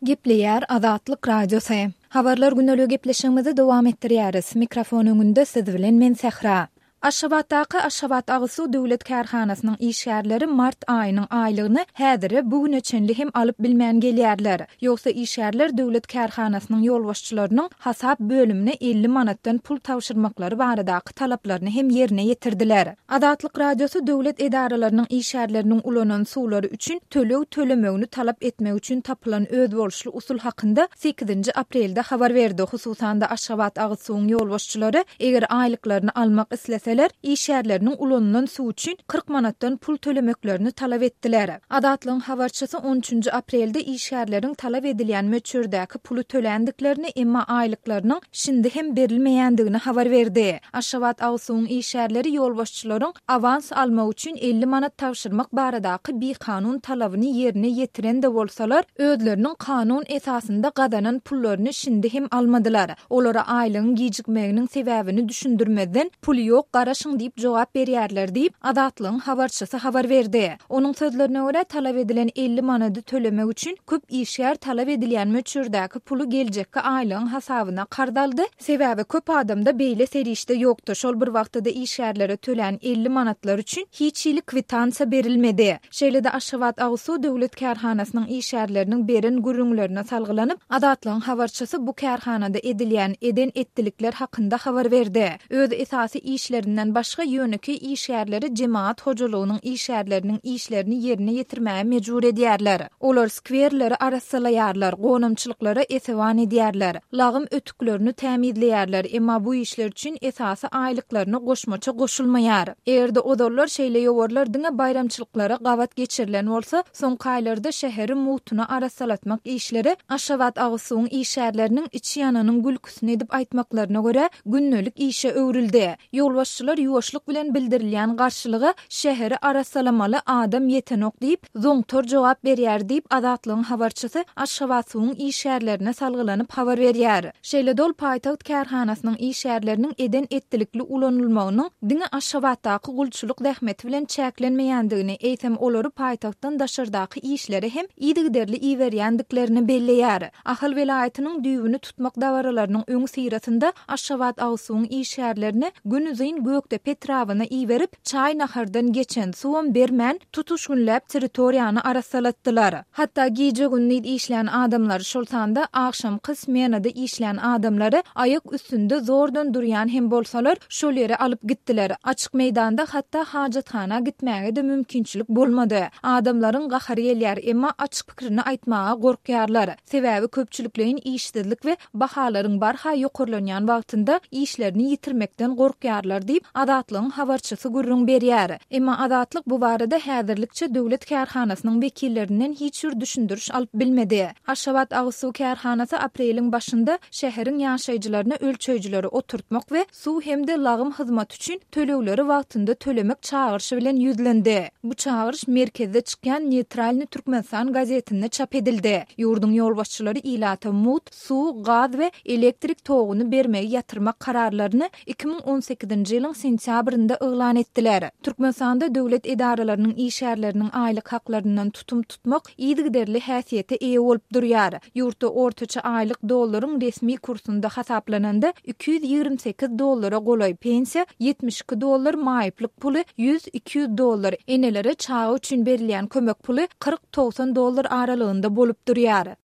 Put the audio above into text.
Gepleýär Azatlyk radiosu. Habarlar günnäli gepleşigimizi dowam etdirýäris. Mikrofon öňünde siz bilen men Sehra. Aşgabatdaky Aşgabat Agysu döwlet kärhanasynyň işgärleri mart aýynyň aýlygyny häzire bugün üçinli hem alyp bilmän gelýärler. Ýogsa işgärler döwlet kärhanasynyň ýolbaşçylarynyň hasap bölümine 50 manatdan pul tawşyrmaklary baradaky talaplaryny hem ýerine ýetirdiler. Azatlyk radiosu döwlet edaralarynyň işgärleriniň ulanan suwlary üçin tölemegini talap etmek üçin tapylan öz bolşly usul hakynda 8 aprelde habar berdi. Hususan da Aşgabat Agysunyň ýolbaşçylary eger aýlyklaryny almak islese işgärleriniň ulanyndan suw üçin 40 manatdan pul tölemeklerini talap etdiler. Adatlyň habarçysy 13 aprelde işgärleriň talap edilýän möçürdäki pulu tölendiklerini emma aýlyklarynyň şimdi hem berilmeýändigini habar berdi. Aşgabat Agysunyň işgärleri ýolbaşçylaryň avans almak üçin 50 manat tawşyrmak baradaky bir kanun talabyny ýerine ýetiren de bolsalar, özleriniň kanun esasynda gadanan pullaryny şimdi hem almadylar. Olara aýlygyň gijikmeginiň sebäbini düşündirmeden pul ýok garaşyň diýip jogap berýärler diýip Adatlyň habarçysy habar berdi. Onuň sözlerine görä talap edilen 50 manady tölemek üçin köp işgär talap edilýän möçürdäki pulu geljekki aýlygyň hasabyna kardaldy. Sebäbi köp adamda beýle serişde ýokdur. Şol bir wagtda işgärlere tölen 50 manatlar üçin hiç ýyly kwitansiýa berilmedi. Şeýle-de Aşgabat Agysu döwlet kärhanasynyň işgärleriniň berin gürüňlerine salgylanyp Adatlyň habarçysy bu kärhanada edilýän eden etdilikler hakynda habar berdi. Öz esasy işlerinden başga ýöneki işgärleri jemaat hojalygynyň işgärleriniň işlerini ýerine ýetirmäge mejbur edýärler. Olar skwerleri arasalaýarlar, gonamçylyklary esewan edýärler, lagym ötüklerini tämirleýärler. Emma bu işler üçin esasy aýlyklaryny goşmaça goşulmaýar. Erde odollar şeýle ýowarlar diňe bayramçylyklary gawat geçirilen bolsa, soňky aýlarda şäheri mutuna arasalatmak işleri Aşgabat Agysunyň işgärleriniň içi ýanynyň gülküsini edip aýtmaklaryna görä günnälik işe öwrildi. Ýolbaşçylar ýuwaşlyk bilen bildirilýän garşylygy şäheri arasalamaly adam ýetenok diýip zoňtor jogap berýär diýip Adatlyň habarçysy Aşgabatsyň işgärlerine salgylanyp habar berýär. Şeýle dol paýtaxt kärhanasynyň işgärleriniň eden etdilikli ulanylmagynyň diňe Aşgabatdaky gulçuluk dähmeti bilen çäklenmeýändigini eýsem olary paýtaxtdan daşardaky işlere hem ýygyderli iwerýändiklerini belleýär. Ahal welaýatynyň düýbüni tutmak dawaralarynyň öňü sirasynda Aşgabat Agysunyň işgärlerini günüzin gökde Petrawyna iwerip çay nahardan geçen suwam bermän tutuşgunläp territoriýany arasalatdylar. Hatda gije günni işleýän adamlar şol sanda akşam kysmenada işleýän adamlary aýak üstünde zordan durýan hem bolsalar şol ýere alyp gitdiler. Açyk meýdanda hatda hajathana gitmäge de mümkinçilik bolmady. Adamlaryň gahary elýär, emma açyk pikirini aýtmaga gorkýarlar. Sebäbi köpçüliklerin işsizlik we bahalaryň barha ýokurlanýan wagtynda işlerini ýitirmekden gorkýarlar diýip Adatlyň habarçysy gürrüň berýär. Emma Adatlyk bu barada häzirlikçe döwlet kärhanasynyň wekillerinden hiç bir düşündiriş alyp bilmedi. Aşgabat Agysy kärhanasy apreliň başynda şäheriň ýaşaýjylaryna ölçeýjileri oturtmak we suw hemde lagym hyzmat üçin tölegleri wagtynda tölemek çağırşy bilen ýüzlendi. Bu çağırş merkezde çykýan Neytralny Türkmenistan gazetinde çap edildi. Ýurdun ýolbaşçylary ilata mut, suw, gaz we elektrik toguny bermegi ýatyrmak kararlaryny 2018-nji ýylyň sentýabrynda eglan etdiler. Türkmenistanda döwlet edaralarynyň işgärleriniň aýlyk haklaryndan tutum tutmak ýygyderli häsiýete eýe bolup durýar. Ýurtda ortaça aýlyk dollaryň resmi kursunda hasaplananda $228 golay pensiýa, $72 maýyplyk puly, $100-200 enelere çağı üçin berilýän kömek puly $40-90 aralygynda bolup durýar.